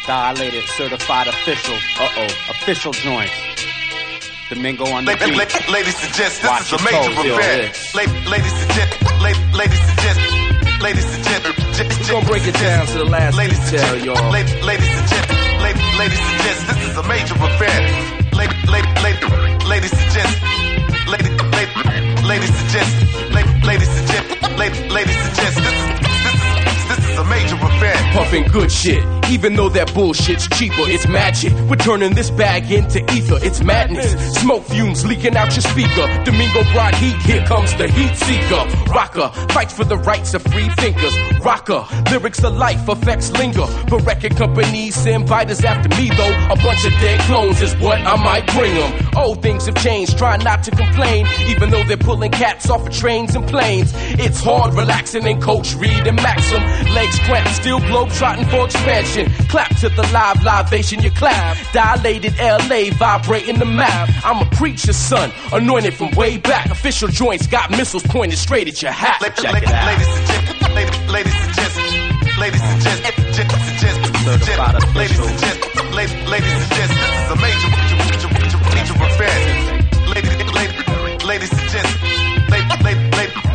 Dilated, certified official. Official joints. Domingo on the beat. Ladies and gents, this Watch is a your major toes, yo, event. Ladies and gents, ladies and gents, ladies and gents. We're gonna break it down to the last detail, y'all. Ladies and gents, ladies and gents, this is a major event. Ladies and gents, ladies and gents, ladies and gents, ladies and gents, this is a major event. Puffin' good shit, even though that bullshit's cheaper. It's magic, we're turning this bag into ether. It's madness, smoke fumes leaking out your speaker. Domingo brought heat, here comes the heat seeker. Rocker, fights for the rights of free thinkers. Rocker, lyrics of life, effects linger. But record companies send fighters after me though. A bunch of dead clones is what I might bring them. Old things have changed, try not to complain. Even though they're pulling cats off of trains and planes. It's hard relaxing in Coach Reed and Maxim. Legs cramped, still globe trotting for expansion. Clap to the libation, you clap. Dilated LA, vibrating the map. I'm a preacher's son, anointed from way back. Official joints got missiles pointed straight at your hat. Check it out. Ladies and gents, ladies and gents, ladies and gents, Certified official. ladies and gents, this is a major event. Ladies and gents,